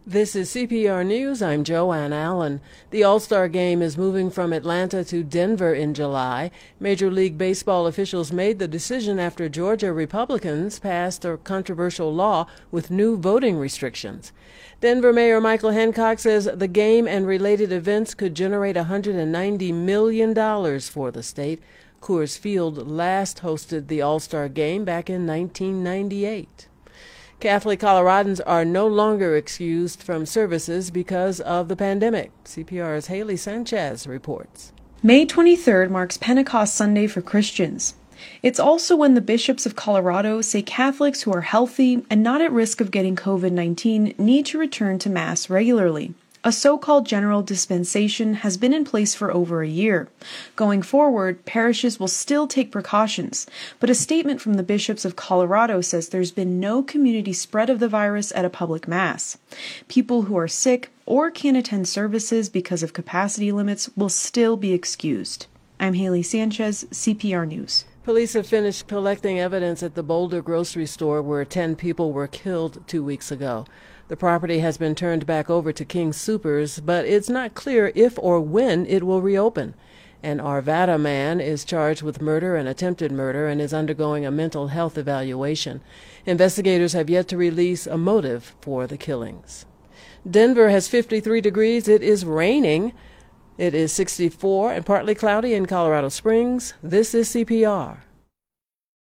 This is CPR News. I'm Joanne Allen. The All-Star Game is moving from Atlanta to Denver in July. Major League Baseball officials made the decision after Georgia Republicans passed a controversial law with new voting restrictions. Denver Mayor Michael Hancock says the game and related events could generate $190 million for the state. Coors Field last hosted the All-Star Game back in 1998. Catholic Coloradans are no longer excused from services because of the pandemic. CPR's Haley Sanchez reports. May 23rd marks Pentecost Sunday for Christians. It's also when the bishops of Colorado say Catholics who are healthy and not at risk of getting COVID-19 need to return to Mass regularly. A so-called general dispensation has been in place for over a year. Going forward, parishes will still take precautions, but a statement from the bishops of Colorado says there's been no community spread of the virus at a public mass. People who are sick or can't attend services because of capacity limits will still be excused. I'm Haley Sanchez, CPR News. Police have finished collecting evidence at the Boulder grocery store where 10 people were killed 2 weeks ago. The property has been turned back over to King Soopers, but it's not clear if or when it will reopen. An Arvada man is charged with murder and attempted murder and is undergoing a mental health evaluation. Investigators have yet to release a motive for the killings. Denver has 53 degrees. It is raining. It is 64 and partly cloudy in Colorado Springs. This is CPR.